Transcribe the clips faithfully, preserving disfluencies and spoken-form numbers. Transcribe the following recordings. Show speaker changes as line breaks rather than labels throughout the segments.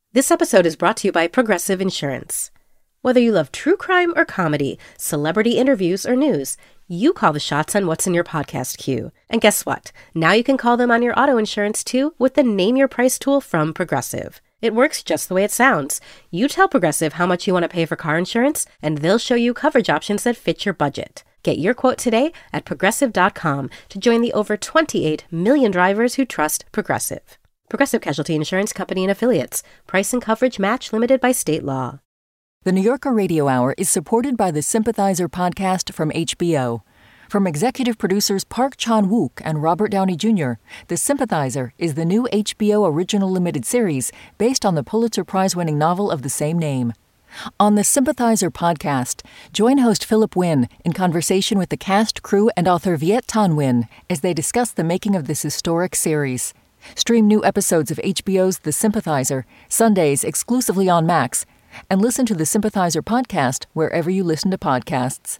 This episode is brought to you by Progressive Insurance. Whether you love true crime or comedy, celebrity interviews or news, you call the shots on what's in your podcast queue. And guess what? Now you can call them on your auto insurance too with the Name Your Price tool from Progressive. It works just the way it sounds. You tell Progressive how much you want to pay for car insurance, and they'll show you coverage options that fit your budget. Get your quote today at progressive dot com to join the over twenty-eight million drivers who trust Progressive. Progressive Casualty Insurance Company and Affiliates. Price and coverage match limited by state law.
The New Yorker Radio Hour is supported by the Sympathizer podcast from H B O. From executive producers Park Chan-wook and Robert Downey Junior, The Sympathizer is the new H B O original limited series based on the Pulitzer Prize-winning novel of the same name. On the Sympathizer podcast, join host Philip Wynn in conversation with the cast, crew, and author Viet Thanh Nguyen as they discuss the making of this historic series. Stream new episodes of H B O's The Sympathizer, Sundays exclusively on Max, and listen to the Sympathizer podcast wherever you listen to podcasts.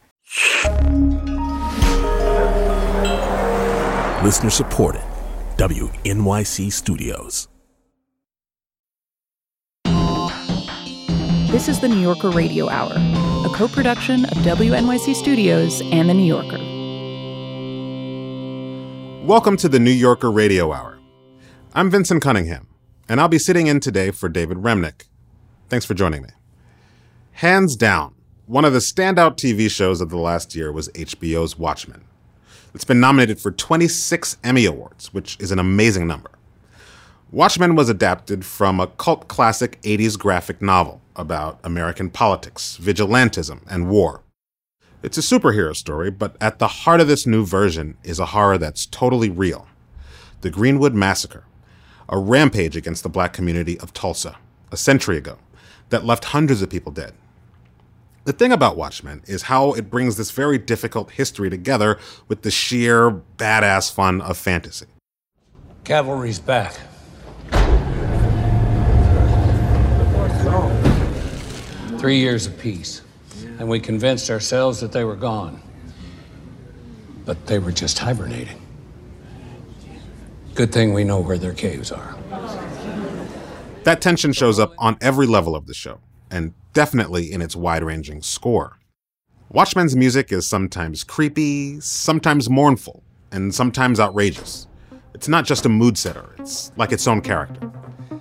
Listener supported. W N Y C Studios.
This is the New Yorker Radio Hour, a co-production of W N Y C Studios and The New Yorker.
Welcome to the New Yorker Radio Hour. I'm Vincent Cunningham, and I'll be sitting in today for David Remnick. Thanks for joining me. Hands down, one of the standout T V shows of the last year was H B O's Watchmen. It's been nominated for twenty-six Emmy Awards, which is an amazing number. Watchmen was adapted from a cult classic eighties graphic novel about American politics, vigilantism, and war. It's a superhero story, but at the heart of this new version is a horror that's totally real. The Greenwood Massacre, a rampage against the black community of Tulsa, a century ago, that left hundreds of people dead. The thing about Watchmen is how it brings this very difficult history together with the sheer badass fun of fantasy.
Cavalry's back. Three years of peace, and we convinced ourselves that they were gone. But they were just hibernating. Good thing we know where their caves are.
That tension shows up on every level of the show, and definitely in its wide-ranging score. Watchmen's music is sometimes creepy, sometimes mournful, and sometimes outrageous. It's not just a mood setter, it's like its own character.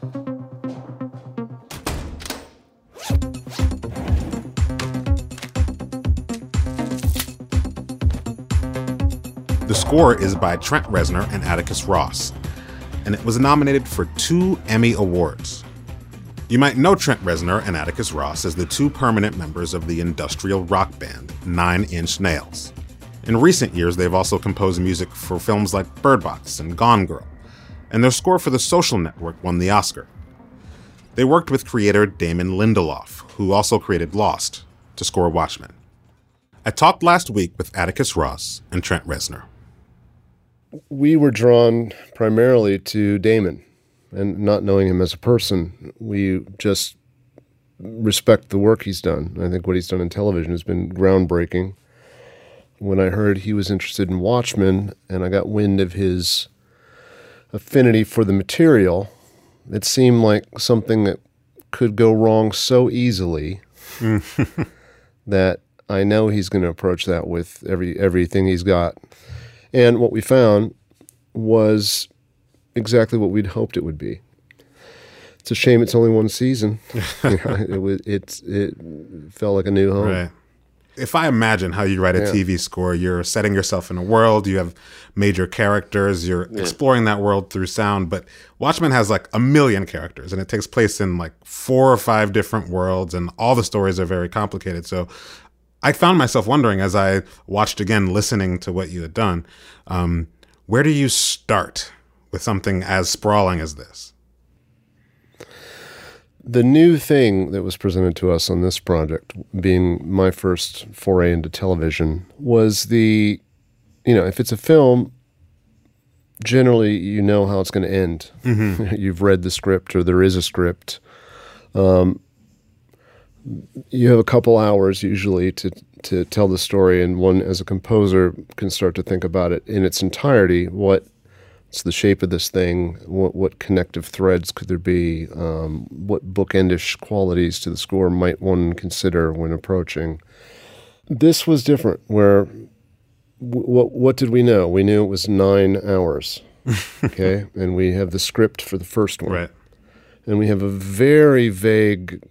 The score is by Trent Reznor and Atticus Ross, and it was nominated for two Emmy Awards. You might know Trent Reznor and Atticus Ross as the two permanent members of the industrial rock band Nine Inch Nails. In recent years, they've also composed music for films like Bird Box and Gone Girl, and their score for The Social Network won the Oscar. They worked with creator Damon Lindelof, who also created Lost, to score Watchmen. I talked last week with Atticus Ross and Trent Reznor.
We were drawn primarily to Damon, and not knowing him as a person, we just respect the work he's done. I think what he's done in television has been groundbreaking. When I heard he was interested in Watchmen, and I got wind of his affinity for the material, it seemed like something that could go wrong so easily that I know he's going to approach that with every everything he's got. And what we found was exactly what we'd hoped it would be. It's a shame it's only one season. You know, it was it's it felt like a new home.
Right. If I imagine how you write a
Yeah.
T V score, you're setting yourself in a world, you have major characters, you're
Yeah.
exploring that world through sound, but Watchmen has like a million characters, and it takes place in like four or five different worlds, and all the stories are very complicated. So I found myself wondering as I watched again, listening to what you had done, um, where do you start with something as sprawling as this?
The new thing that was presented to us on this project, being my first foray into television, was the, you know, if it's a film, generally you know how it's going to end. Mm-hmm. You've read the script, or there is a script. Um, you have a couple hours usually to to tell the story, and one as a composer can start to think about it in its entirety. What What's the shape of this thing? What, what connective threads could there be? Um, what bookendish qualities to the score might one consider when approaching? This was different, where w- what what did we know? We knew it was nine hours, okay? And we have the script for the first one.
Right.
And we have a very vague,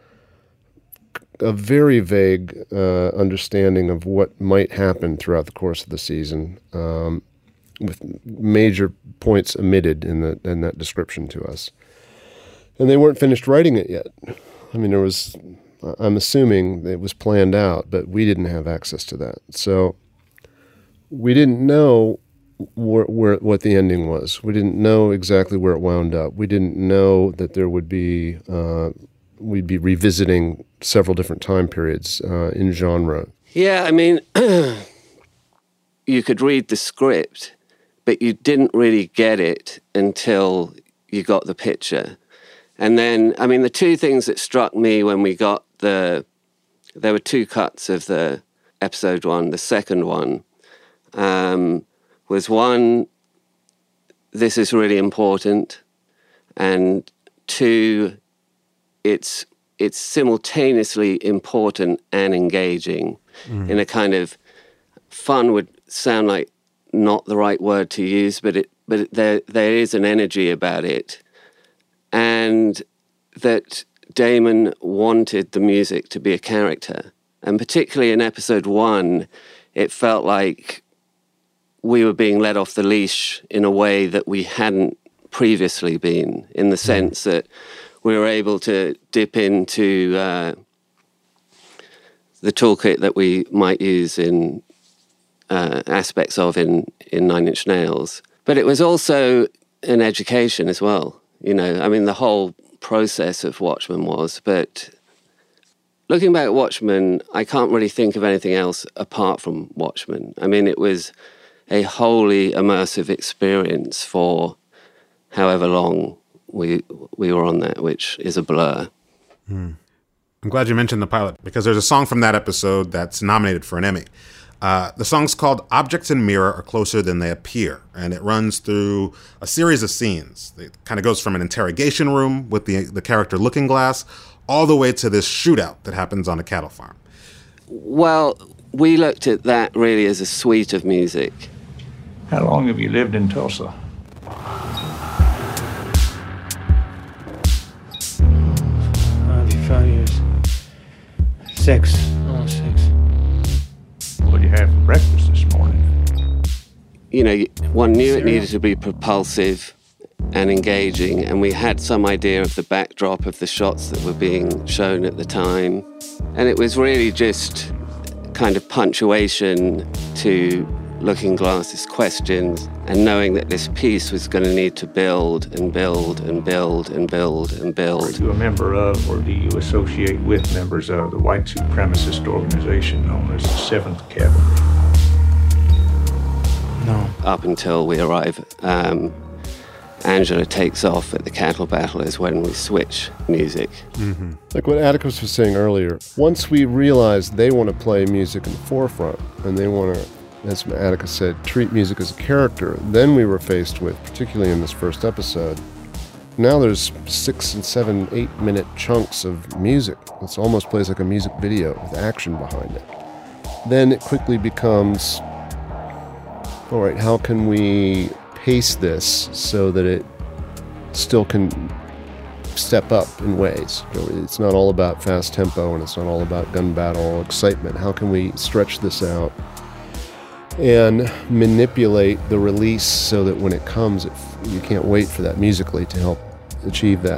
a very vague uh, understanding of what might happen throughout the course of the season, um, with major points omitted in the in that description to us. And they weren't finished writing it yet. I mean, there was, I'm assuming it was planned out, but we didn't have access to that. So we didn't know where, where what the ending was. We didn't know exactly where it wound up. We didn't know that there would be, uh, we'd be revisiting several different time periods uh, in genre.
Yeah, I mean, you could read the script, but you didn't really get it until you got the picture. And then, I mean, the two things that struck me when we got the, there were two cuts of the episode one. The second one um, was one, this is really important, and two, it's it's simultaneously important and engaging mm. in a kind of, fun would sound like not the right word to use, but it but it, there there is an energy about it. And that Damon wanted the music to be a character. And particularly in episode one, it felt like we were being let off the leash in a way that we hadn't previously been, in the sense that we were able to dip into uh, the toolkit that we might use in uh, aspects of in, in Nine Inch Nails. But it was also an education as well. You know, I mean, the whole process of Watchmen was, but looking back at Watchmen, I can't really think of anything else apart from Watchmen. I mean, it was a wholly immersive experience for however long we we were on that, which is a blur.
Hmm. I'm glad you mentioned the pilot, because there's a song from that episode that's nominated for an Emmy. Uh, the song's called Objects in Mirror Are Closer Than They Appear, and it runs through a series of scenes. It kind of goes from an interrogation room with the the character Looking Glass all the way to this shootout that happens on a cattle farm.
Well, we looked at that really as a suite of music.
How long have you lived in Tulsa?
Five years. Six. Oh, six.
What did you have for breakfast this morning?
You know, one knew it needed to be propulsive and engaging, and we had some idea of the backdrop of the shots that were being shown at the time. And it was really just kind of punctuation to Looking Glass's questions, and knowing that this piece was going to need to build and build and build and build and build.
Are you a member of, or do you associate with members of the white supremacist organization known as the seventh Cavalry?
No.
Up until we arrive, um, Angela takes off at the cattle battle is when we switch music.
Mm-hmm. Like what Atticus was saying earlier, once we realize they want to play music in the forefront, and they want to, as Atticus said, treat music as a character, then we were faced with, particularly in this first episode, now there's six and seven, eight minute chunks of music. It almost plays like a music video with action behind it. Then it quickly becomes, all right, how can we pace this so that it still can step up in ways? It's not all about fast tempo, and it's not all about gun battle excitement. How can we stretch this out and manipulate the release so that when it comes, it, you can't wait for that musically to help achieve that?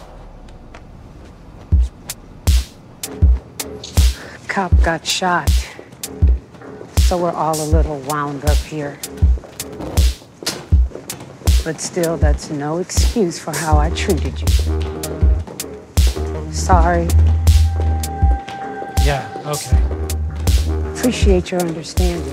Cop got shot, so we're all a little wound up here. But still, that's no excuse for how I treated you. Sorry.
Yeah, okay.
Appreciate your understanding.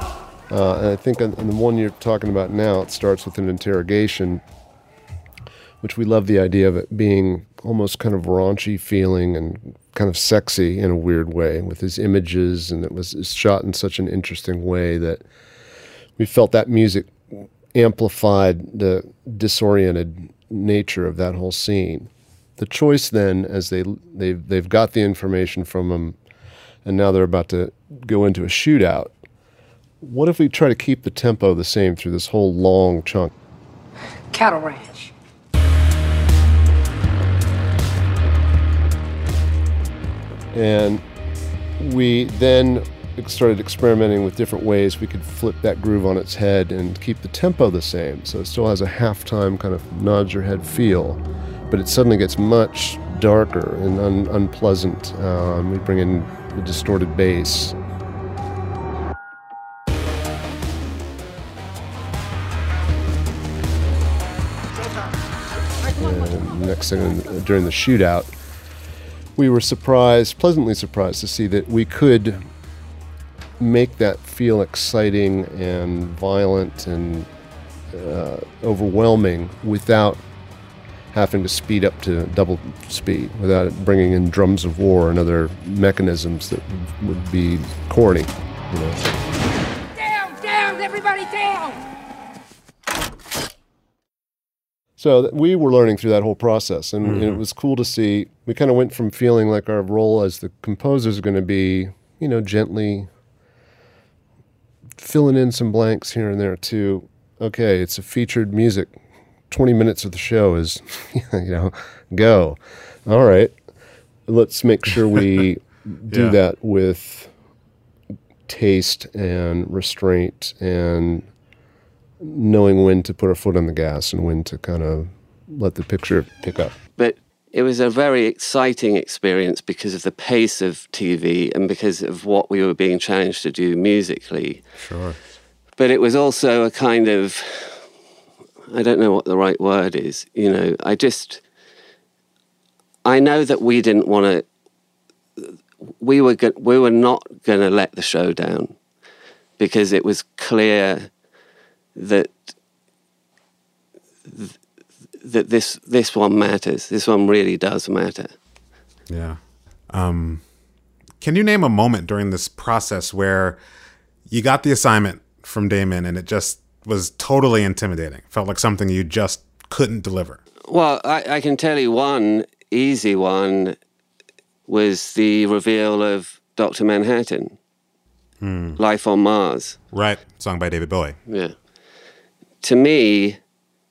Uh, and I think on, on the one you're talking about now, it starts with an interrogation which we love the idea of it being almost kind of raunchy feeling and kind of sexy in a weird way with his images, and it was shot in such an interesting way that we felt that music amplified the disoriented nature of that whole scene. The choice then, as they they've they've got the information from him, and now they're about to go into a shootout. What if we try to keep the tempo the same through this whole long chunk?
Cattle ranch.
And we then started experimenting with different ways we could flip that groove on its head and keep the tempo the same. So it still has a halftime kind of nod your head feel, but it suddenly gets much darker and un- unpleasant. Um, we bring in the distorted bass. And next thing, during the shootout, we were surprised, pleasantly surprised to see that we could make that feel exciting and violent and uh, overwhelming without having to speed up to double speed, without bringing in drums of war and other mechanisms that would be corny, you know.
Down, down, everybody down!
So we were learning through that whole process, and, mm-hmm. and it was cool to see. We kind of went from feeling like our role as the composer is going to be, you know, gently filling in some blanks here and there to, okay, it's a featured music. twenty minutes of the show is, you know, go. All right, let's make sure we do yeah. that with taste and restraint and knowing when to put our foot on the gas and when to kind of let the picture pick up.
But it was a very exciting experience because of the pace of T V and because of what we were being challenged to do musically.
Sure.
But it was also a kind of, I don't know what the right word is, you know, I just, I know that we didn't want to, we were go- we were not going to let the show down because it was clear that th- that this this one matters. This one really does matter.
Yeah. Um, can you name a moment during this process where you got the assignment from Damon and it just was totally intimidating? Felt like something you just couldn't deliver?
Well, I, I can tell you one easy one was the reveal of Doctor Manhattan, hmm. Life on Mars.
Right, sung by David Bowie.
Yeah. To me,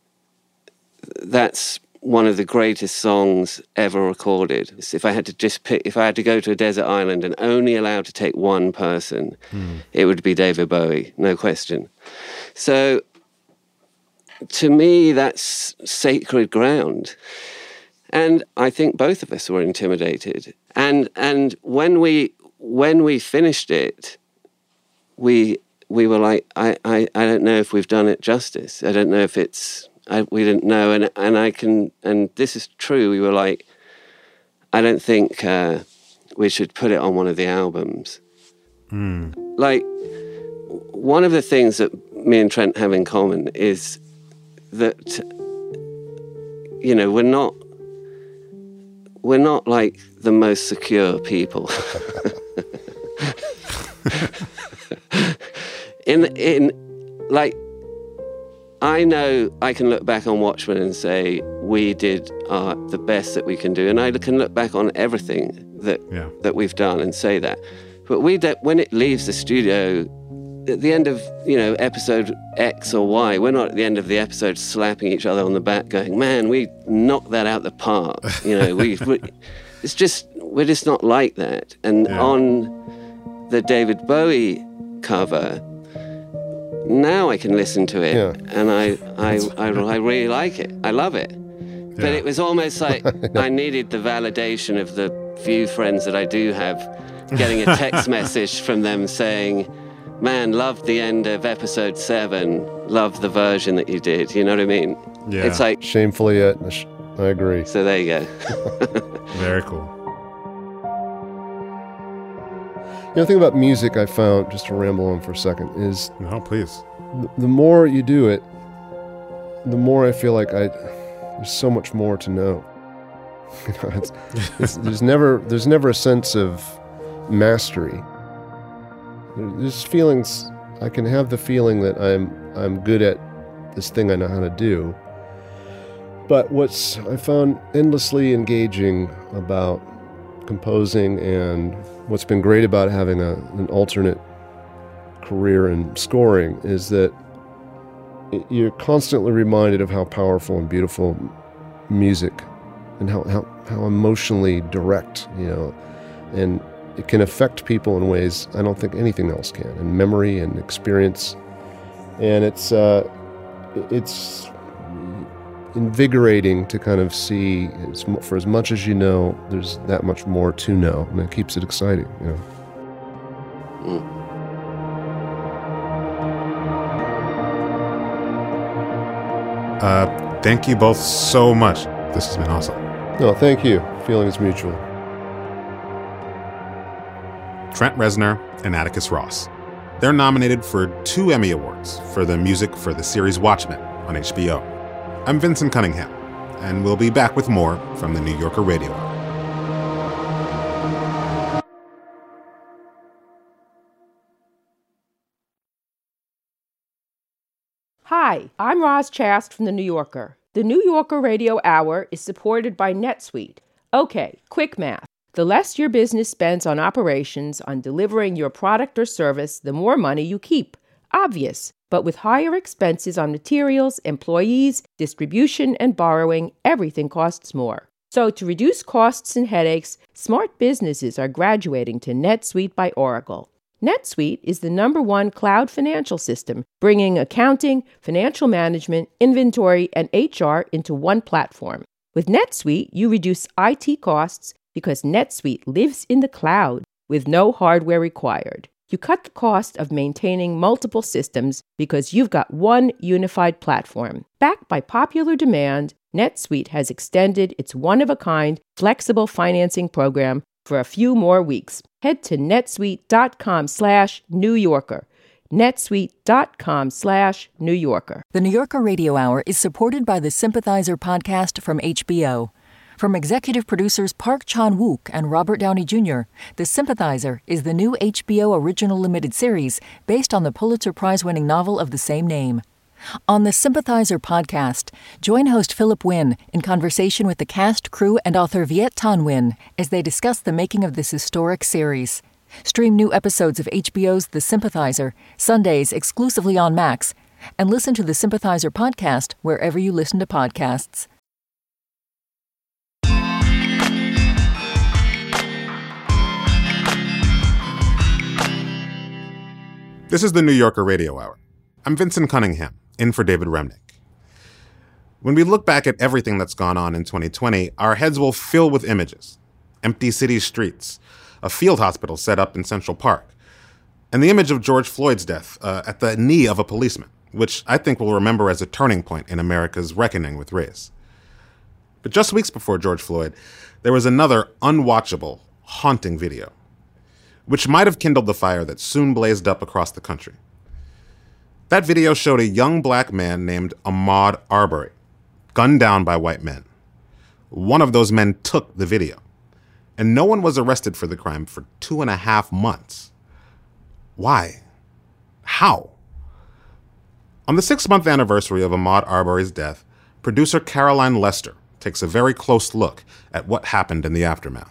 that's one of the greatest songs ever recorded. If I had to just pick, if I had to go to a desert island and only allowed to take one person, mm. it would be David Bowie, no question. So, to me, that's sacred ground. And I think both of us were intimidated. And and when we when we finished it, we we were like, I, I, I don't know if we've done it justice. I don't know if it's, I, we didn't know. And and I can, and this is true, we were like, I don't think uh, we should put it on one of the albums. Mm. Like, one of the things that me and Trent have in common is that, you know, we're not, we're not like the most secure people. In, in, like, I know I can look back on Watchmen and say we did uh, the best that we can do, and I can look back on everything that yeah. that we've done and say that. But we don't, when it leaves the studio, at the end of, you know, episode X or Y, we're not at the end of the episode slapping each other on the back going, man, we knocked that out the park. You know, we, we it's just, we're just not like that. And yeah. on the David Bowie cover, now I can listen to it, yeah. and I, I, I, I really like it. I love it. Yeah. But it was almost like I needed the validation of the few friends that I do have, getting a text message from them saying, man, loved the end of episode seven, loved the version that you did. You know what I mean?
Yeah.
It's like...
Shamefully, I agree.
So there you go.
Very cool.
You know, the thing about music I found, just to ramble on for a second, is...
No, please.
The, the more you do it, the more I feel like I There's so much more to know. You know, it's, it's, there's never there's never a sense of mastery. There's feelings. I can have the feeling that I'm I'm good at this thing I know how to do. But what's I found endlessly engaging about composing, and what's been great about having a, an alternate career in scoring, is that you're constantly reminded of how powerful and beautiful music, and how, how, how emotionally direct, you know, and it can affect people in ways I don't think anything else can, and memory and experience. And it's uh, it's invigorating to kind of see, it's, for as much as you know, there's that much more to know, and it keeps it exciting, you know.
Mm.
Uh, thank you both so much. This has been awesome.
No, thank you. Feeling is mutual.
Trent Reznor and Atticus Ross. They're nominated for two Emmy Awards for the music for the series Watchmen on H B O. I'm Vincent Cunningham, and we'll be back with more from the New Yorker Radio Hour.
Hi, I'm Roz Chast from The New Yorker. The New Yorker Radio Hour is supported by NetSuite. Okay, quick math. The less your business spends on operations, on delivering your product or service, the more money you keep. Obvious. But with higher expenses on materials, employees, distribution, and borrowing, everything costs more. So to reduce costs and headaches, smart businesses are graduating to NetSuite by Oracle. NetSuite is the number one cloud financial system, bringing accounting, financial management, inventory, and H R into one platform. With NetSuite, you reduce I T costs because NetSuite lives in the cloud with no hardware required. You cut the cost of maintaining multiple systems because you've got one unified platform. Backed by popular demand, NetSuite has extended its one-of-a-kind flexible financing program for a few more weeks. Head to netsuite.com slash New Yorker. netsuite.com slash New Yorker.
The New Yorker Radio Hour is supported by the Sympathizer podcast from H B O. From executive producers Park Chan-wook and Robert Downey Junior, The Sympathizer is the new H B O original limited series based on the Pulitzer Prize-winning novel of the same name. On the Sympathizer podcast, join host Philip Wynn in conversation with the cast, crew, and author Viet Thanh Nguyen as they discuss the making of this historic series. Stream new episodes of H B O's The Sympathizer, Sundays exclusively on Max, and listen to the Sympathizer podcast wherever you listen to podcasts.
This is the New Yorker Radio Hour. I'm Vincent Cunningham, in for David Remnick. When we look back at everything that's gone on in twenty twenty, our heads will fill with images. Empty city streets, a field hospital set up in Central Park, and the image of George Floyd's death uh, at the knee of a policeman, which I think we'll remember as a turning point in America's reckoning with race. But just weeks before George Floyd, there was another unwatchable, haunting video, which might have kindled the fire that soon blazed up across the country. That video showed a young black man named Ahmaud Arbery, gunned down by white men. One of those men took the video, and no one was arrested for the crime for two and a half months. Why? How? On the six-month anniversary of Ahmaud Arbery's death, producer Caroline Lester takes a very close look at what happened in the aftermath.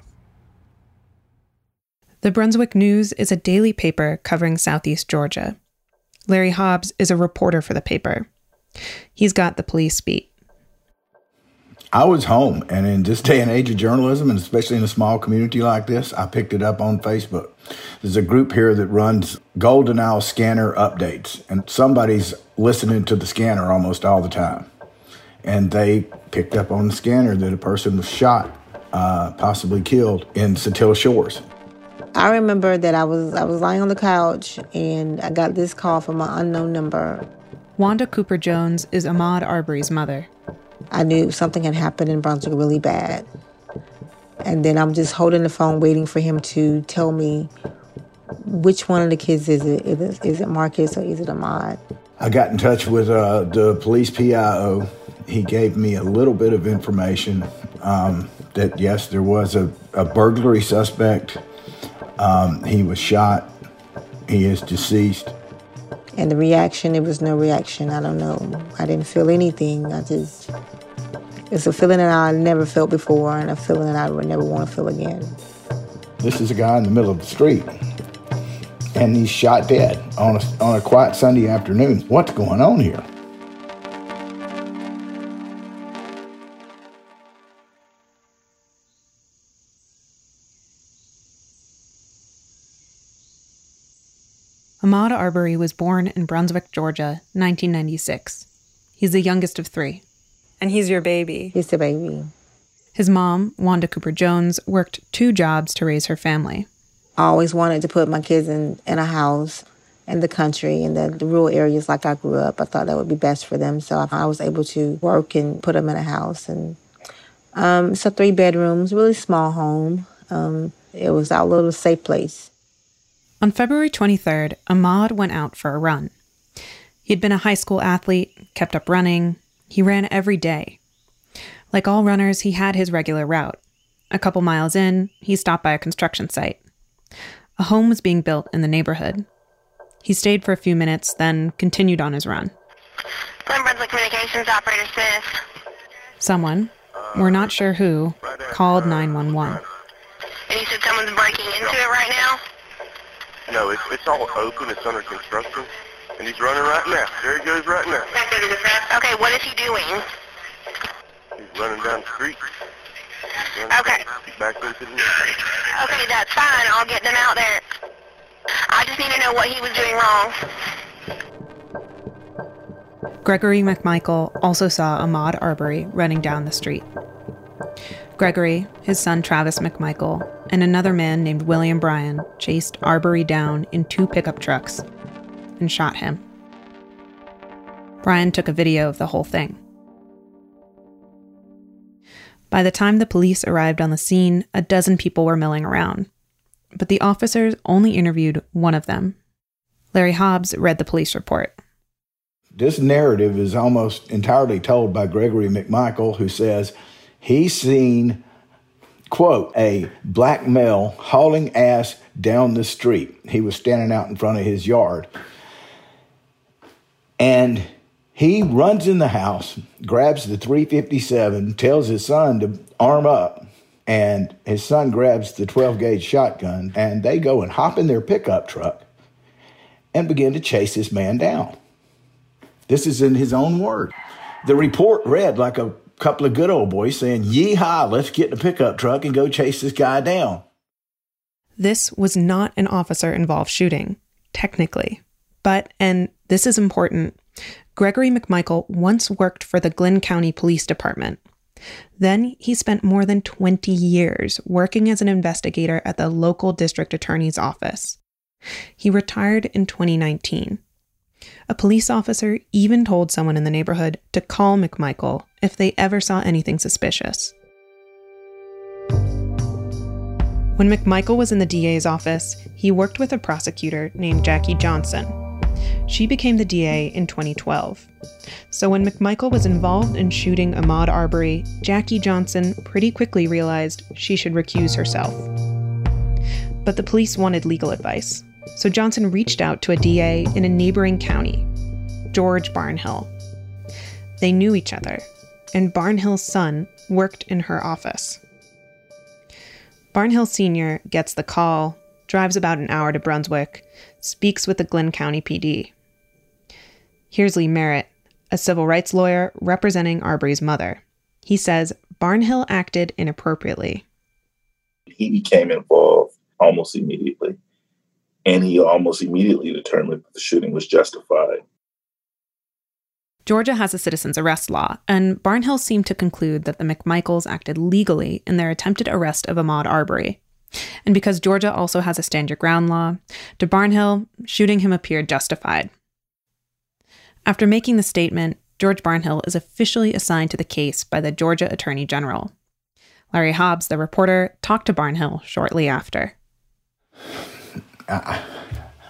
The Brunswick News is a daily paper covering Southeast Georgia. Larry Hobbs is a reporter for the paper. He's got the police beat.
I was home, and in this day and age of journalism, and especially in a small community like this, I picked it up on Facebook. There's a group here that runs Golden Owl scanner updates, and somebody's listening to the scanner almost all the time. And they picked up on the scanner that a person was shot, uh, possibly killed in Satilla Shores.
I remember that I was I was lying on the couch and I got this call from an unknown number.
Wanda Cooper Jones is Ahmaud Arbery's mother.
I knew something had happened in Brunswick really bad. And then I'm just holding the phone waiting for him to tell me which one of the kids is it. Is it, is it Marcus or is it Ahmaud?
I got in touch with uh, the police P I O, He gave me a little bit of information um, that, yes, there was a, a burglary suspect. Um, he was shot. He is deceased.
And the reaction, it was no reaction. I don't know. I didn't feel anything. I just, it's a feeling that I never felt before and a feeling that I would never want to feel again.
This is a guy in the middle of the street, and he's shot dead on a, on a quiet Sunday afternoon. What's going on here?
Ahmaud Arbery was born in Brunswick, Georgia, nineteen ninety-six. He's the youngest of three. And he's your baby.
He's the baby.
His mom, Wanda Cooper Jones, worked two jobs to raise her family.
I always wanted to put my kids in, in a house in the country, in the, the rural areas like I grew up. I thought that would be best for them. So I was able to work and put them in a house. And um, it's a three bedrooms, really small home. Um, it was our little safe place.
On February twenty-third, Ahmaud went out for a run. He'd been a high school athlete, kept up running. He ran every day. Like all runners, he had his regular route. A couple miles in, he stopped by a construction site. A home was being built in the neighborhood. He stayed for a few minutes, then continued on his run.
Glen Brunswick Communications, Operator Smith.
Someone, we're not sure who, called nine one one.
And you said someone's breaking into it right now?
No, it's, it's all open. It's under construction. And he's running right now. There he goes right now.
Okay, what is he doing?
He's running down the street.
Okay.
Back into the
Okay, that's fine. I'll get them out there. I just need to know what he was doing wrong.
Gregory McMichael also saw Ahmaud Arbery running down the street. Gregory, his son Travis McMichael, and another man named William Bryan chased Arbery down in two pickup trucks and shot him. Bryan took a video of the whole thing. By the time the police arrived on the scene, a dozen people were milling around. But the officers only interviewed one of them. Larry Hobbs read the police report.
This narrative is almost entirely told by Gregory McMichael, who says he's seen, quote, a black male hauling ass down the street. He was standing out in front of his yard. And he runs in the house, grabs the three fifty-seven, tells his son to arm up, and his son grabs the twelve gauge shotgun, and they go and hop in their pickup truck and begin to chase this man down. This is in his own word. The report read like a couple of good old boys saying, "Yee-haw, let's get in the pickup truck and go chase this guy down."
This was not an officer-involved shooting, technically. But, and this is important, Gregory McMichael once worked for the Glynn County Police Department. Then he spent more than twenty years working as an investigator at the local district attorney's office. He retired in twenty nineteen. A police officer even told someone in the neighborhood to call McMichael if they ever saw anything suspicious. When McMichael was in the D A's office, he worked with a prosecutor named Jackie Johnson. She became the D A in twenty twelve. So when McMichael was involved in shooting Ahmaud Arbery, Jackie Johnson pretty quickly realized she should recuse herself. But the police wanted legal advice, so Johnson reached out to a D A in a neighboring county, George Barnhill. They knew each other, and Barnhill's son worked in her office. Barnhill Senior gets the call, drives about an hour to Brunswick, speaks with the Glynn County P D. Here's Lee Merritt, a civil rights lawyer representing Arbery's mother. He says Barnhill acted inappropriately.
He became involved almost immediately, and he almost immediately determined that the shooting was justified.
Georgia has a citizen's arrest law, and Barnhill seemed to conclude that the McMichaels acted legally in their attempted arrest of Ahmaud Arbery. And because Georgia also has a stand your ground law, to Barnhill, shooting him appeared justified. After making the statement, George Barnhill is officially assigned to the case by the Georgia Attorney General. Larry Hobbs, the reporter, talked to Barnhill shortly after.
I,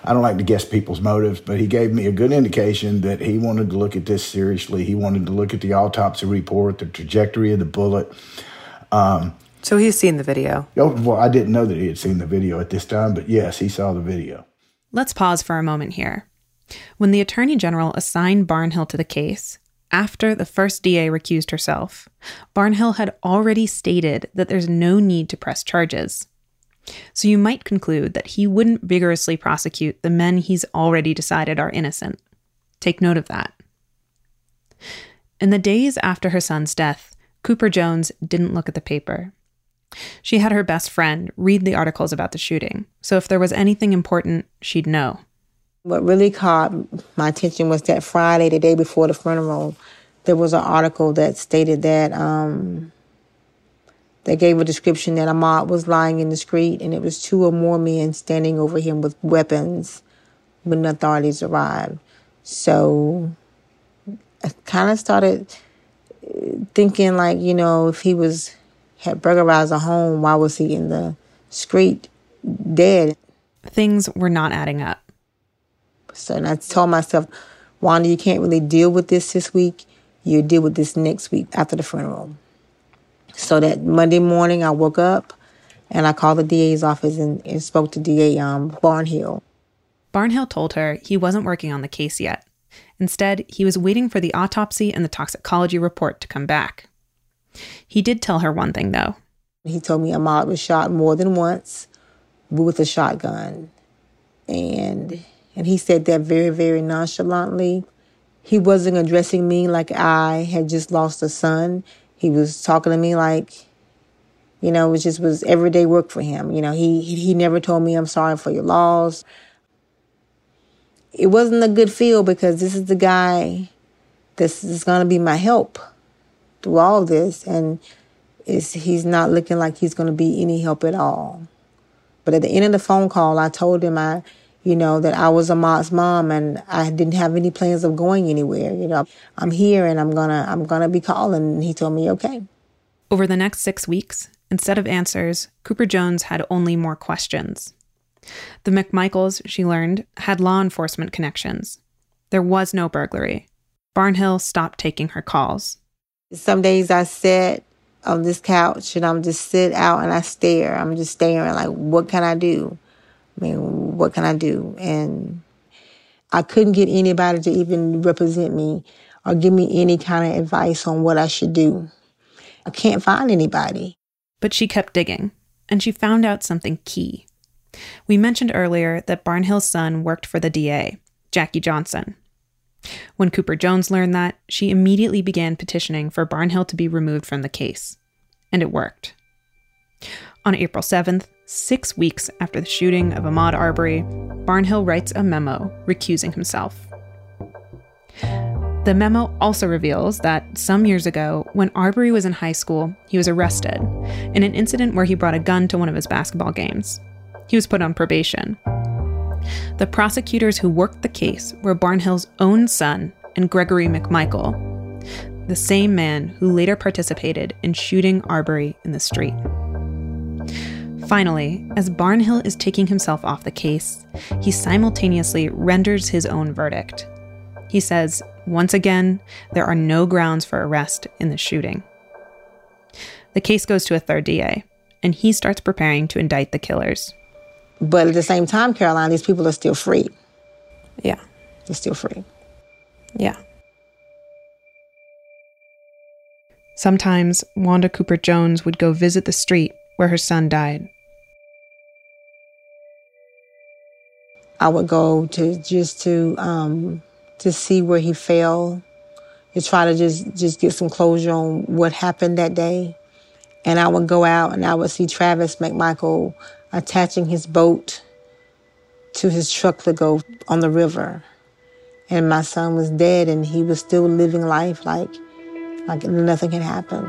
I don't like to guess people's motives, but he gave me a good indication that he wanted to look at this seriously. He wanted to look at the autopsy report, the trajectory of the bullet. Um,
so he's seen the video?
Oh, well, I didn't know that he had seen the video at this time, but yes, he saw the video.
Let's pause for a moment here. When the Attorney General assigned Barnhill to the case, after the first D A recused herself, Barnhill had already stated that there's no need to press charges. So you might conclude that he wouldn't vigorously prosecute the men he's already decided are innocent. Take note of that. In the days after her son's death, Cooper Jones didn't look at the paper. She had her best friend read the articles about the shooting, so if there was anything important, she'd know.
What really caught my attention was that Friday, the day before the funeral, there was an article that stated that um, they gave a description that Ahmaud was lying in the street, and it was two or more men standing over him with weapons when the authorities arrived. So I kind of started thinking, like, you know, if he was had burglarized a home, why was he in the street dead?
Things were not adding up.
So and I told myself, Wanda, you can't really deal with this this week. You deal with this next week after the funeral. So that Monday morning, I woke up and I called the D A's office and, and spoke to D A um, Barnhill.
Barnhill told her he wasn't working on the case yet. Instead, he was waiting for the autopsy and the toxicology report to come back. He did tell her one thing, though.
He told me Ahmaud was shot more than once with a shotgun. And... And he said that very, very nonchalantly. He wasn't addressing me like I had just lost a son. He was talking to me like, you know, it just was everyday work for him. You know, he he never told me, I'm sorry for your loss. It wasn't a good feel because this is the guy this is going to be my help through all this. And it's, he's not looking like he's going to be any help at all. But at the end of the phone call, I told him I... you know, that I was Ahmaud's mom and I didn't have any plans of going anywhere. You know, I'm here and I'm gonna I'm gonna be calling. And he told me, okay.
Over the next six weeks, instead of answers, Cooper Jones had only more questions. The McMichaels, she learned, had law enforcement connections. There was no burglary. Barnhill stopped taking her calls.
Some days I sit on this couch and I'm just sit out and I stare. I'm just staring like, what can I do? I mean, what can I do? And I couldn't get anybody to even represent me or give me any kind of advice on what I should do. I can't find anybody.
But she kept digging, and she found out something key. We mentioned earlier that Barnhill's son worked for the D A, Jackie Johnson. When Cooper Jones learned that, she immediately began petitioning for Barnhill to be removed from the case. And it worked. On April seventh, six weeks after the shooting of Ahmaud Arbery, Barnhill writes a memo recusing himself. The memo also reveals that some years ago, when Arbery was in high school, he was arrested in an incident where he brought a gun to one of his basketball games. He was put on probation. The prosecutors who worked the case were Barnhill's own son and Gregory McMichael, the same man who later participated in shooting Arbery in the street. Finally, as Barnhill is taking himself off the case, he simultaneously renders his own verdict. He says, once again, there are no grounds for arrest in the shooting. The case goes to a third D A, and he starts preparing to indict the killers.
But at the same time, Caroline, these people are still free.
Yeah.
They're still free.
Yeah.
Sometimes Wanda Cooper Jones would go visit the street where her son died.
I would go to just to um, to see where he fell, to try to just, just get some closure on what happened that day. And I would go out and I would see Travis McMichael attaching his boat to his truck to go on the river. And my son was dead and he was still living life like, like nothing had happened.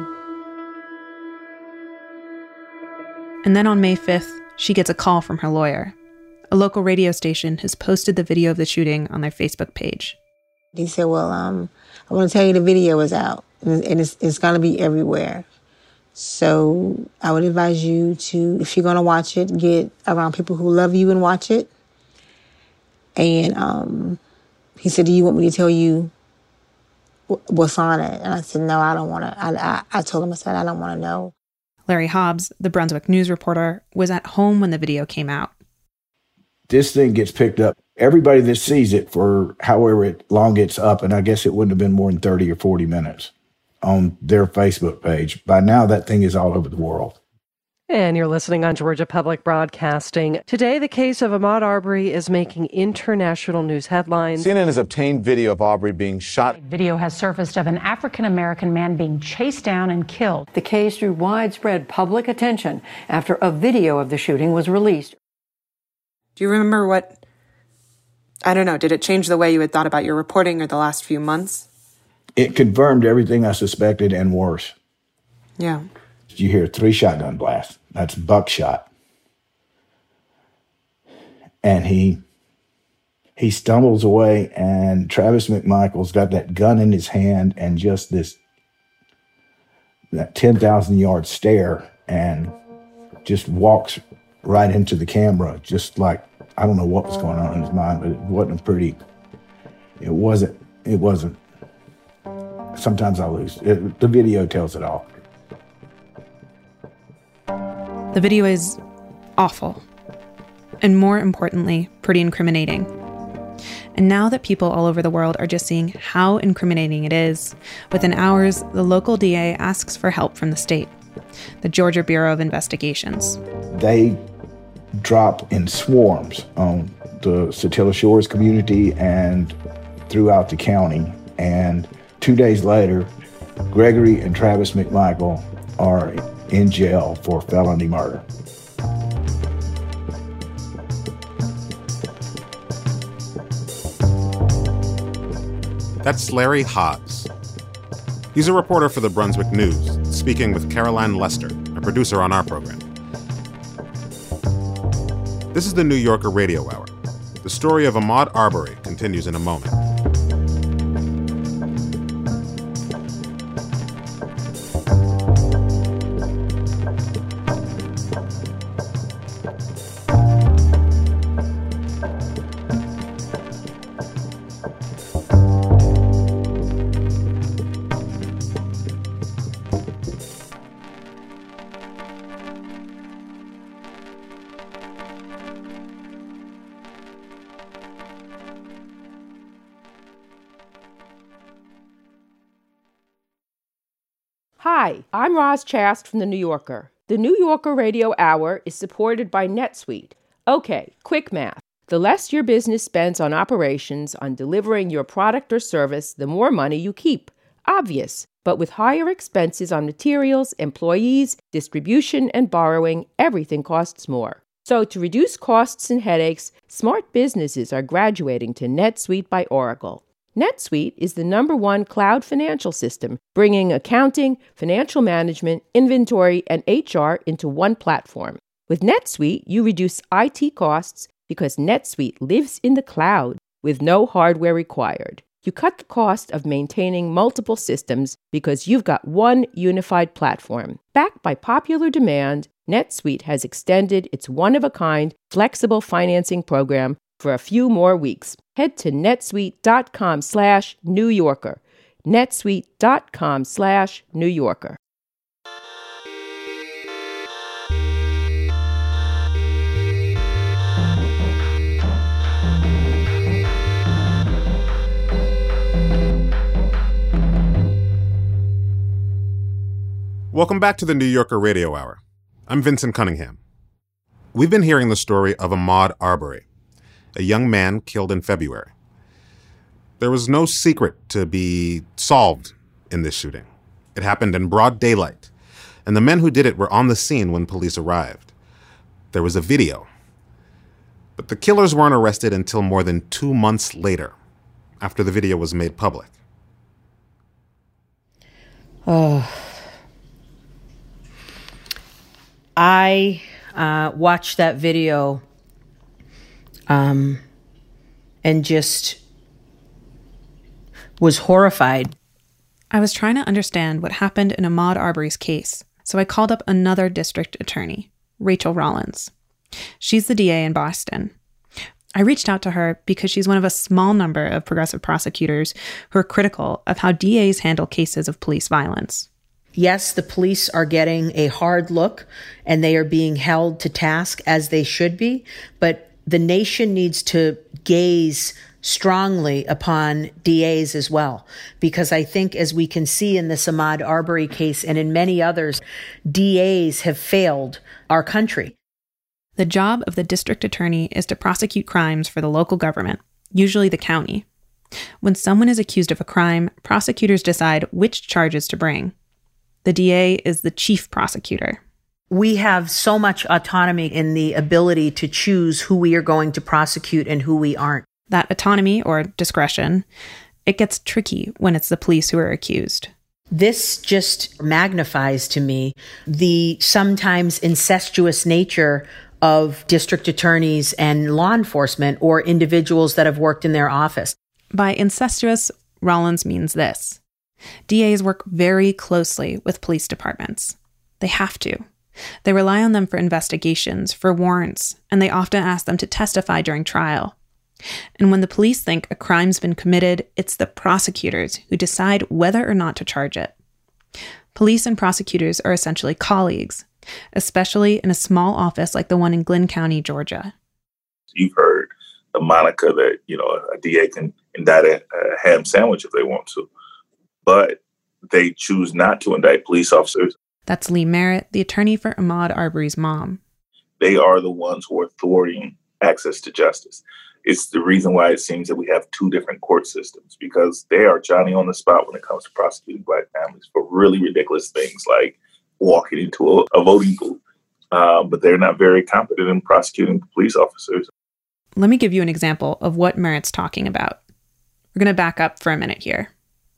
And then on May fifth, she gets a call from her lawyer. A local radio station has posted the video of the shooting on their Facebook page.
He said, well, um, I want to tell you the video is out and it's, it's going to be everywhere. So I would advise you to, if you're going to watch it, get around people who love you and watch it. And um, he said, do you want me to tell you what's on it? And I said, no, I don't want to. I, I, I told him, I said, I don't want to know.
Larry Hobbs, the Brunswick News reporter, was at home when the video came out.
This thing gets picked up. Everybody that sees it for however it, long it's up, and I guess it wouldn't have been more than thirty or forty minutes on their Facebook page. By now, that thing is all over the world.
And you're listening on Georgia Public Broadcasting. Today, the case of Ahmaud Arbery is making international news headlines.
C N N has obtained video of Arbery being shot.
Video has surfaced of an African-American man being chased down and killed.
The case drew widespread public attention after a video of the shooting was released.
Do you remember what, I don't know, did it change the way you had thought about your reporting or the last few months?
It confirmed everything I suspected and worse.
Yeah.
You hear three shotgun blasts. That's buckshot. And he he stumbles away, and Travis McMichael's got that gun in his hand and just this, that ten thousand yard stare, and just walks right into the camera, just like, I don't know what was going on in his mind, but it wasn't pretty, it wasn't, it wasn't, sometimes I lose. It, the video tells it all.
The video is awful, and more importantly, pretty incriminating. And now that people all over the world are just seeing how incriminating it is, within hours, the local D A asks for help from the state, the Georgia Bureau of Investigations.
They drop in swarms on the Satilla Shores community and throughout the county. And two days later, Gregory and Travis McMichael are in jail for felony murder.
That's Larry Hobbs. He's a reporter for the Brunswick News, speaking with Caroline Lester, a producer on our program. This is the New Yorker Radio Hour. The story of Ahmaud Arbery continues in a moment.
Hi, I'm Roz Chast from The New Yorker. The New Yorker Radio Hour is supported by NetSuite. Okay, quick math. The less your business spends on operations, on delivering your product or service, the more money you keep. Obvious. But with higher expenses on materials, employees, distribution, and borrowing, everything costs more. So to reduce costs and headaches, smart businesses are graduating to NetSuite by Oracle. NetSuite is the number one cloud financial system, bringing accounting, financial management, inventory, and H R into one platform. With NetSuite, you reduce I T costs because NetSuite lives in the cloud with no hardware required. You cut the cost of maintaining multiple systems because you've got one unified platform. Backed by popular demand, NetSuite has extended its one-of-a-kind flexible financing program for a few more weeks. Head to netsuite.com slash New Yorker. netsuite.com slash New Yorker.
Welcome back to the New Yorker Radio Hour. I'm Vincent Cunningham. We've been hearing the story of Ahmaud Arbery, a young man killed in February. There was no secret to be solved in this shooting. It happened in broad daylight, and the men who did it were on the scene when police arrived. There was a video. But the killers weren't arrested until more than two months later, after the video was made public.
Oh. I uh, watched that video um, and just was horrified.
I was trying to understand what happened in Ahmaud Arbery's case, so I called up another district attorney, Rachel Rollins. She's the D A in Boston. I reached out to her because she's one of a small number of progressive prosecutors who are critical of how D As handle cases of police violence.
Yes, the police are getting a hard look and they are being held to task as they should be, but the nation needs to gaze strongly upon D As as well, because I think, as we can see in this Ahmaud Arbery case and in many others, D As have failed our country.
The job of the district attorney is to prosecute crimes for the local government, usually the county. When someone is accused of a crime, prosecutors decide which charges to bring. The D A is the chief prosecutor.
We have so much autonomy in the ability to choose who we are going to prosecute and who we aren't.
That autonomy, or discretion, it gets tricky when it's the police who are accused.
This just magnifies to me the sometimes incestuous nature of district attorneys and law enforcement, or individuals that have worked in their office.
By incestuous, Rollins means this. D As work very closely with police departments. They have to. They rely on them for investigations, for warrants, and they often ask them to testify during trial. And when the police think a crime's been committed, it's the prosecutors who decide whether or not to charge it. Police and prosecutors are essentially colleagues, especially in a small office like the one in Glynn County, Georgia.
You've heard the moniker that, you know, a D A can indict a, a ham sandwich if they want to, but they choose not to indict police officers.
That's Lee Merritt, the attorney for Ahmaud Arbery's mom.
They are the ones who are thwarting access to justice. It's the reason why it seems that we have two different court systems, because they are Johnny on the spot when it comes to prosecuting Black families for really ridiculous things like walking into a, a voting booth. Uh, but they're not very competent in prosecuting police officers.
Let me give you an example of what Merritt's talking about. We're going to back up for a minute here.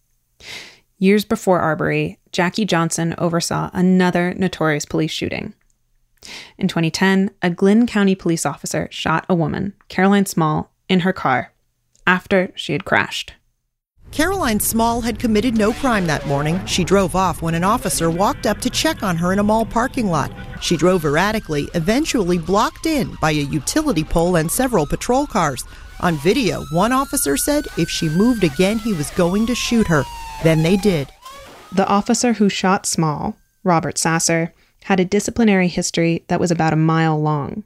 Years before Arbery, Jackie Johnson oversaw another notorious police shooting. In twenty ten, a Glynn County police officer shot a woman, Caroline Small, in her car after she had crashed.
Caroline Small had committed no crime that morning. She drove off when an officer walked up to check on her in a mall parking lot. She drove erratically, eventually blocked in by a utility pole and several patrol cars. On video, one officer said if she moved again, he was going to shoot her. Then they did.
The officer who shot Small, Robert Sasser, had a disciplinary history that was about a mile long.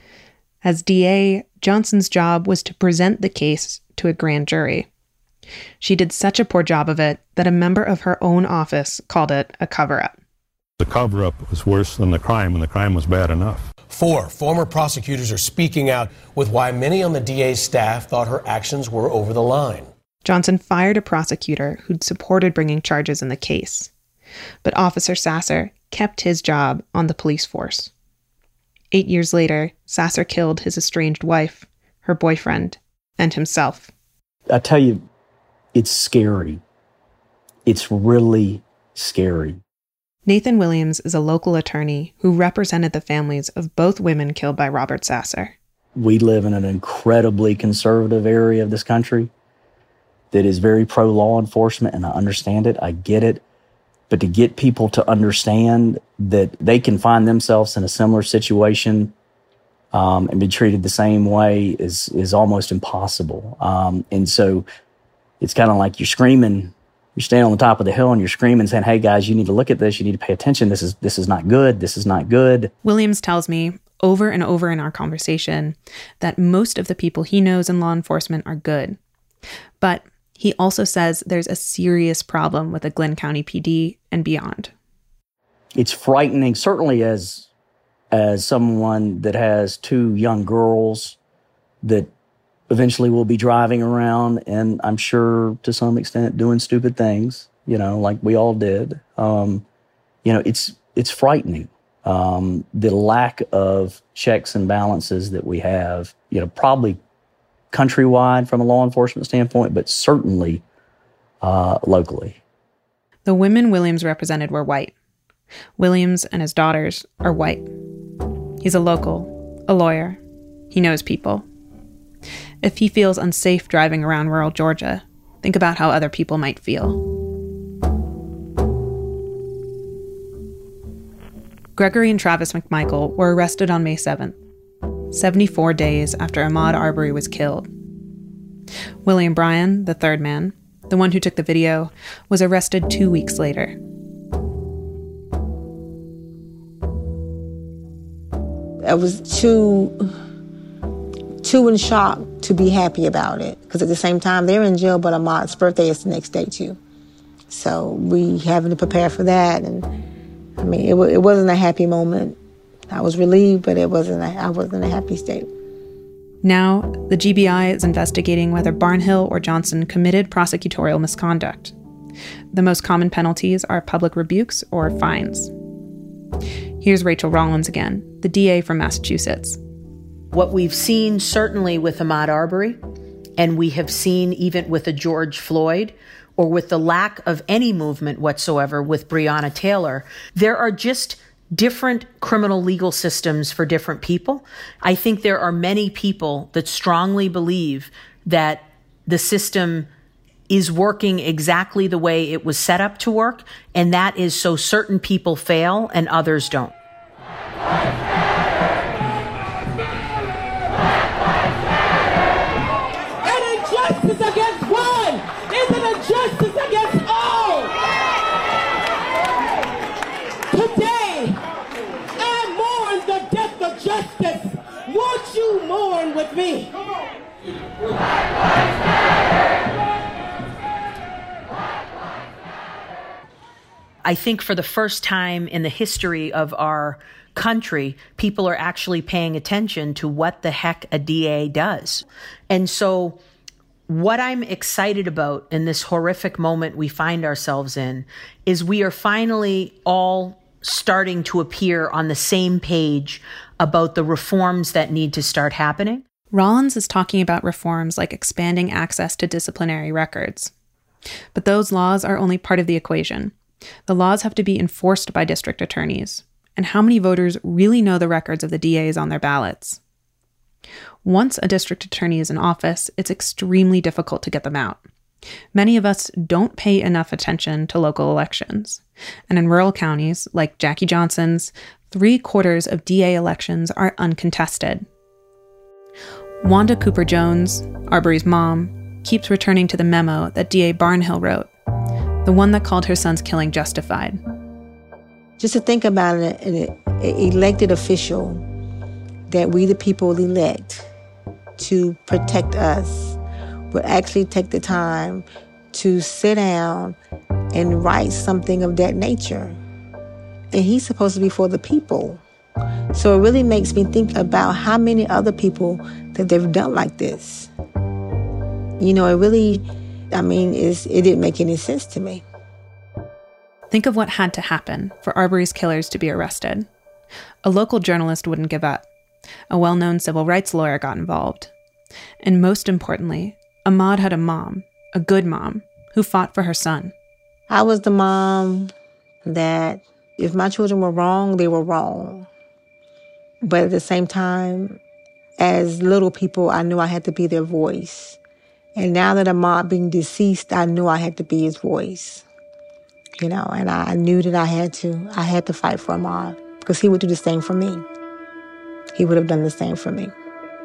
As D A, Johnson's job was to present the case to a grand jury. She did such a poor job of it that a member of her own office called it a cover-up.
The cover-up was worse than the crime, and the crime was bad enough.
Four former prosecutors are speaking out with why many on the D A's staff thought her actions were over the line.
Johnson fired a prosecutor who'd supported bringing charges in the case. But Officer Sasser kept his job on the police force. Eight years later, Sasser killed his estranged wife, her boyfriend, and himself.
I tell you, it's scary. It's really scary.
Nathan Williams is a local attorney who represented the families of both women killed by Robert Sasser.
We live in an incredibly conservative area of this country that is very pro-law enforcement, and I understand it. I get it. But to get people to understand that they can find themselves in a similar situation um, and be treated the same way is is almost impossible. Um, and so it's kind of like you're screaming, you're standing on the top of the hill and you're screaming, saying, hey, guys, you need to look at this. You need to pay attention. This is this is not good. This is not good.
Williams tells me over and over in our conversation that most of the people he knows in law enforcement are good. But he also says there's a serious problem with the Glynn County P D and beyond.
It's frightening, certainly as as someone that has two young girls that eventually will be driving around and I'm sure to some extent doing stupid things, you know, like we all did. Um, you know, it's it's frightening. Um, the lack of checks and balances that we have, you know, probably countrywide from a law enforcement standpoint, but certainly uh, locally.
The women Williams represented were white. Williams and his daughters are white. He's a local, a lawyer. He knows people. If he feels unsafe driving around rural Georgia, think about how other people might feel. Gregory and Travis McMichael were arrested on May seventh. seventy-four days after Ahmaud Arbery was killed. William Bryan, the third man, the one who took the video, was arrested two weeks later.
I was too, too in shock to be happy about it. Because at the same time, they're in jail, but Ahmaud's birthday is the next day, too. So we having to prepare for that. And, I mean, it, it wasn't a happy moment. I was relieved, but it wasn't a, I wasn't in a happy state.
Now, the G B I is investigating whether Barnhill or Johnson committed prosecutorial misconduct. The most common penalties are public rebukes or fines. Here's Rachel Rollins again, the D A from Massachusetts.
What we've seen certainly with Ahmaud Arbery, and we have seen even with a George Floyd, or with the lack of any movement whatsoever with Breonna Taylor, there are just different criminal legal systems for different people. I think there are many people that strongly believe that the system is working exactly the way it was set up to work, and that is so certain people fail and others don't.
An injustice against one is an injustice against all. Today, I mourn the death of justice. Won't you mourn with me?
I think for the first time in the history of our country, people are actually paying attention to what the heck a D A does. And so what I'm excited about in this horrific moment we find ourselves in is we are finally all starting to appear on the same page about the reforms that need to start happening.
Rollins is talking about reforms like expanding access to disciplinary records. But those laws are only part of the equation. The laws have to be enforced by district attorneys. And how many voters really know the records of the D As on their ballots? Once a district attorney is in office, it's extremely difficult to get them out. Many of us don't pay enough attention to local elections. And in rural counties, like Jackie Johnson's, three quarters of D A elections are uncontested. Wanda Cooper Jones, Arbery's mom, keeps returning to the memo that D A Barnhill wrote, the one that called her son's killing justified.
Just to think about it, an elected official that we the people elect to protect us would actually take the time to sit down and write something of that nature. And he's supposed to be for the people. So it really makes me think about how many other people that they've done like this. You know, it really, I mean, it's, it didn't make any sense to me.
Think of what had to happen for Arbery's killers to be arrested. A local journalist wouldn't give up. A well-known civil rights lawyer got involved. And most importantly, Ahmaud had a mom, a good mom, who fought for her son.
I was the mom that if my children were wrong, they were wrong. But at the same time, as little people, I knew I had to be their voice. And now that Ahmaud being deceased, I knew I had to be his voice. You know, and I knew that I had to. I had to fight for Ahmaud because he would do the same for me. He would have done the same for me.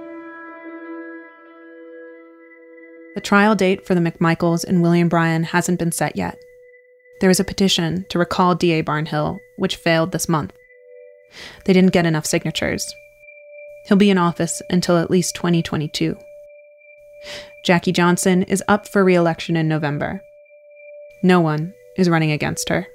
The trial date for the McMichaels and William Bryan hasn't been set yet. There was a petition to recall D A Barnhill, which failed this month. They didn't get enough signatures. He'll be in office until at least twenty twenty-two. Jackie Johnson is up for re-election in November. No one is running against her.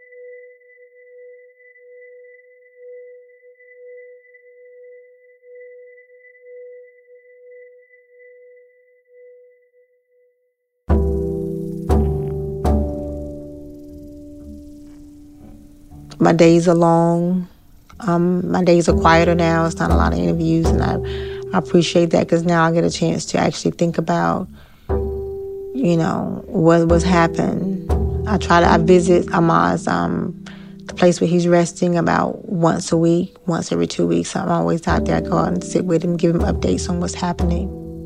My days are long. Um, my days are quieter now. It's not a lot of interviews, and I, I appreciate that because now I get a chance to actually think about, you know, what was happened. I try to, I visit Ahmaud's, um, the place where he's resting about once a week, once every two weeks. I'm always out there. I go out and sit with him, give him updates on what's happening.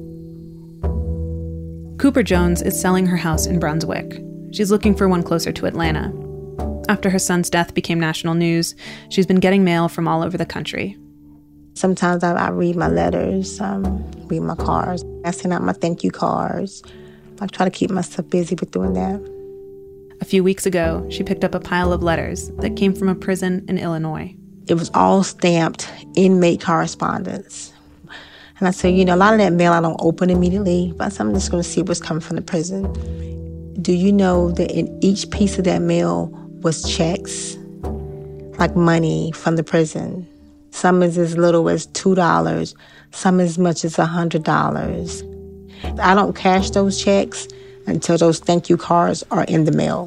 Cooper Jones is selling her house in Brunswick. She's looking for one closer to Atlanta. After her son's death became national news, she's been getting mail from all over the country.
Sometimes I, I read my letters, um, read my cards. I send out my thank you cards. I try to keep myself busy with doing that.
A few weeks ago, she picked up a pile of letters that came from a prison in Illinois.
It was all stamped inmate correspondence. And I said, you know, a lot of that mail I don't open immediately, but I'm just going to see what's coming from the prison. Do you know that in each piece of that mail was checks, like money from the prison? Some is as little as two dollars, some as much as one hundred dollars. I don't cash those checks until those thank you cards are in the mail.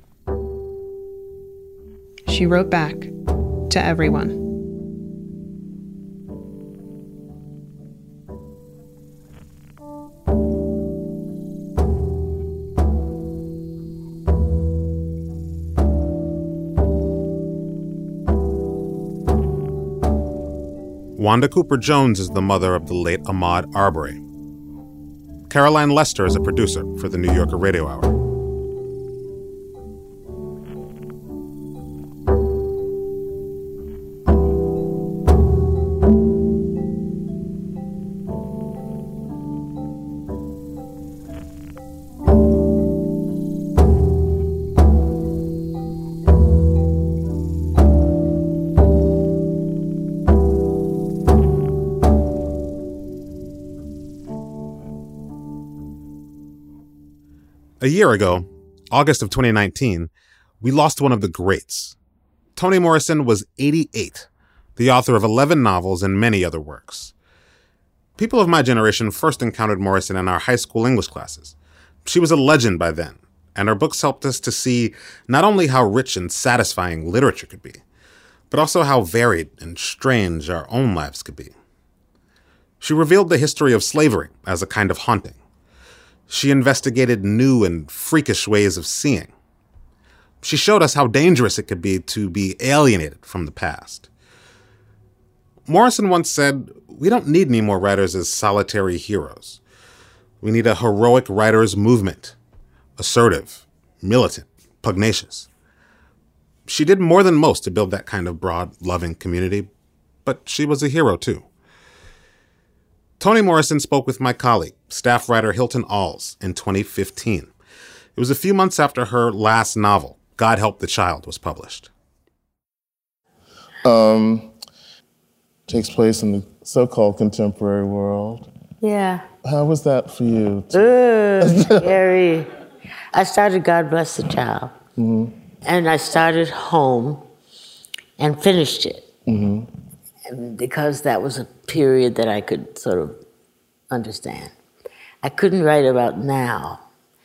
She wrote back to everyone.
Wanda Cooper Jones is the mother of the late Ahmaud Arbery. Caroline Lester is a producer for the New Yorker Radio Hour. A year ago, August of twenty nineteen, we lost one of the greats. Toni Morrison was eighty-eight, the author of eleven novels and many other works. People of my generation first encountered Morrison in our high school English classes. She was a legend by then, and her books helped us to see not only how rich and satisfying literature could be, but also how varied and strange our own lives could be. She revealed the history of slavery as a kind of haunting. She investigated new and freakish ways of seeing. She showed us how dangerous it could be to be alienated from the past. Morrison once said, "We don't need any more writers as solitary heroes. We need a heroic writers' movement, assertive, militant, pugnacious." She did more than most to build that kind of broad, loving community, but she was a hero too. Toni Morrison spoke with my colleague, staff writer Hilton Alls, in twenty fifteen. It was a few months after her last novel, God Help the Child, was published.
Um, takes place in the so-called contemporary world.
Yeah.
How was that for you?
Ooh, scary. I started God Bless the Child.
Mm-hmm.
And I started Home and finished it.
Mm-hmm.
Because that was a period that I could sort of understand. I couldn't write about now,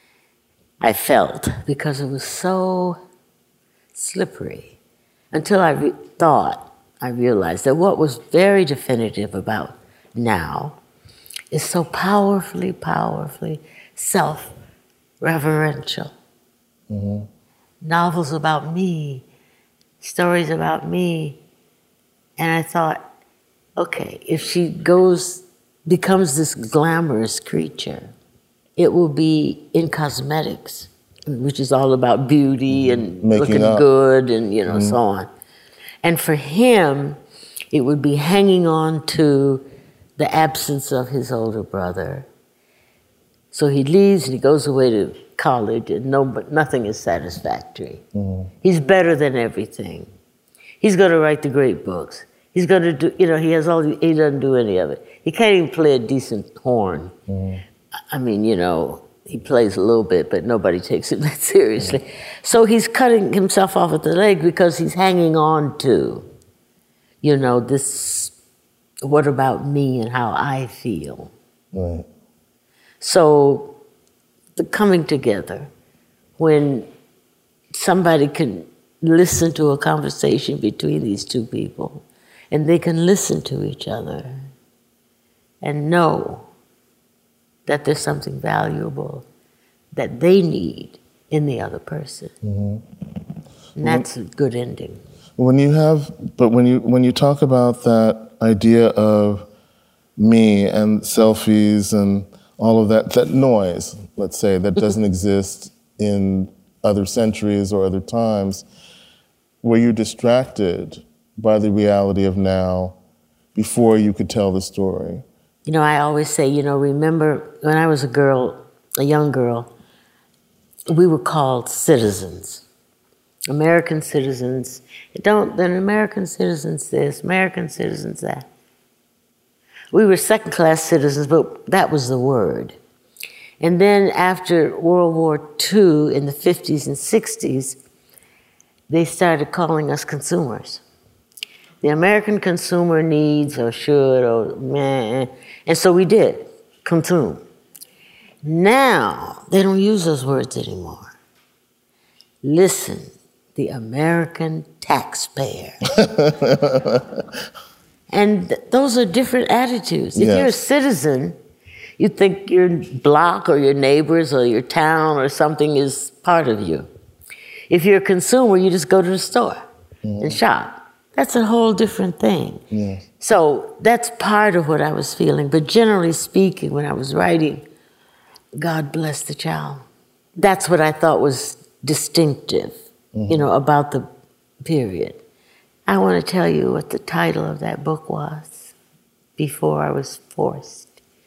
I felt, because it was so slippery. Until I re- thought, I realized that what was very definitive about now is so powerfully, powerfully self-referential.
Mm-hmm.
Novels about me, stories about me. And I thought, okay, if she goes, becomes this glamorous creature, it will be in cosmetics, which is all about beauty and
Making
looking
up.
good and, you know,
Mm-hmm.
so on. And for him, it would be hanging on to the absence of his older brother. So he leaves and he goes away to college and no, but nothing is satisfactory.
Mm-hmm.
He's better than everything. He's going to write the great books. He's going to do, you know, he has all, the, he doesn't do any of it. He can't even play a decent horn.
Mm-hmm.
I mean, you know, he plays a little bit, but nobody takes him that seriously. Mm-hmm. So he's cutting himself off at the leg because he's hanging on to, you know, this, what about me and how I feel?
Right.
So the coming together, when somebody can listen to a conversation between these two people, and they can listen to each other and know that there's something valuable that they need in the other person.
Mm-hmm.
And that's a good ending.
When you have, but when you when you talk about that idea of me and selfies and all of that, that noise, let's say, that doesn't exist in other centuries or other times, were you distracted by the reality of now before you could tell the story?
You know, I always say, you know, remember when I was a girl, a young girl, we were called citizens, American citizens. Don't, then American citizens this, American citizens that. We were second-class citizens, but that was the word. And then after World War Two in the fifties and sixties, they started calling us consumers. The American consumer needs or should or meh, and so we did, consume. Now, they don't use those words anymore. Listen, the American taxpayer. And th- those are different attitudes. If
Yes.
you're a citizen, you think your block or your neighbors or your town or something is part of you. If you're a consumer, you just go to the store mm. and shop. That's a whole different thing.
Yes.
So that's part of what I was feeling. But generally speaking, when I was writing, God bless the child. That's what I thought was distinctive, mm-hmm. you know, about the period. I want to tell you what the title of that book was before I was forced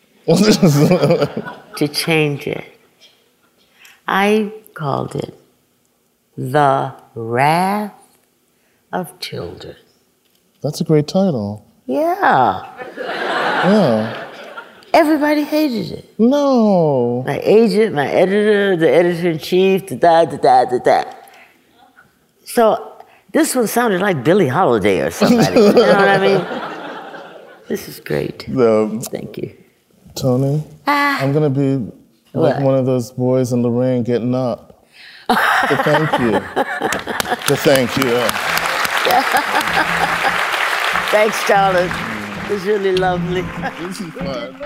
to change it. I called it The Wrath of Children.
That's a great title.
Yeah.
Yeah.
Everybody hated it.
No.
My agent, my editor, the editor-in-chief, da da da da da. So this one sounded like Billie Holiday or somebody. You know what I mean? This is great.
The,
Thank you.
Tony,
Ah.
I'm going to be like
What?
one of those boys in Lorraine getting up. To thank you. To thank you.
Thanks, Charlotte. It was really lovely.
This is fun.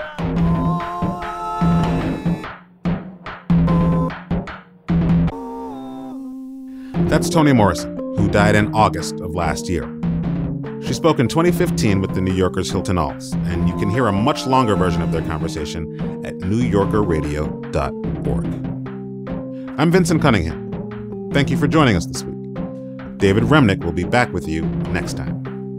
That's Toni Morrison, who died in August of last year. She spoke in twenty fifteen with the New Yorker's Hilton Als, and you can hear a much longer version of their conversation at new yorker radio dot org. I'm Vincent Cunningham. Thank you for joining us this week. David Remnick will be back with you next time.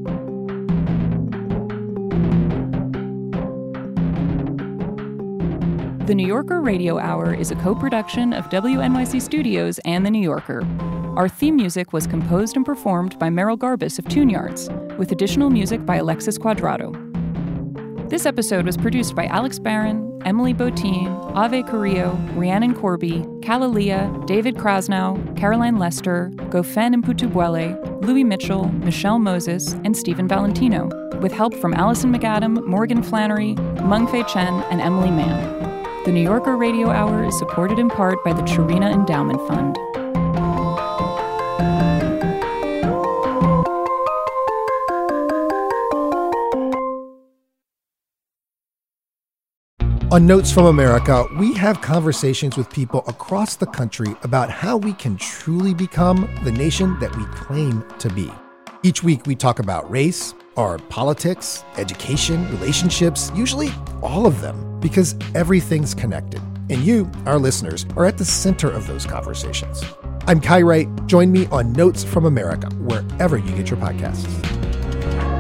The New Yorker Radio Hour is a co-production of W N Y C Studios and The New Yorker. Our theme music was composed and performed by Merrill Garbus of Tune Yards, with additional music by Alexis Cuadrado. This episode was produced by Alex Barron, Emily Botine, Ave Carrillo, Rhiannon Corby, Kalalia, David Krasnow, Caroline Lester, Gofen Mputubuele, Louis Mitchell, Michelle Moses, and Stephen Valentino, with help from Allison McAdam, Morgan Flannery, Mengfei Chen, and Emily Mann. The New Yorker Radio Hour is supported in part by the Chirina Endowment Fund.
On Notes from America, we have conversations with people across the country about how we can truly become the nation that we claim to be. Each week, we talk about race, our politics, education, relationships, usually all of them, because everything's connected. And you, our listeners, are at the center of those conversations. I'm Kai Wright. Join me on Notes from America, wherever you get your podcasts.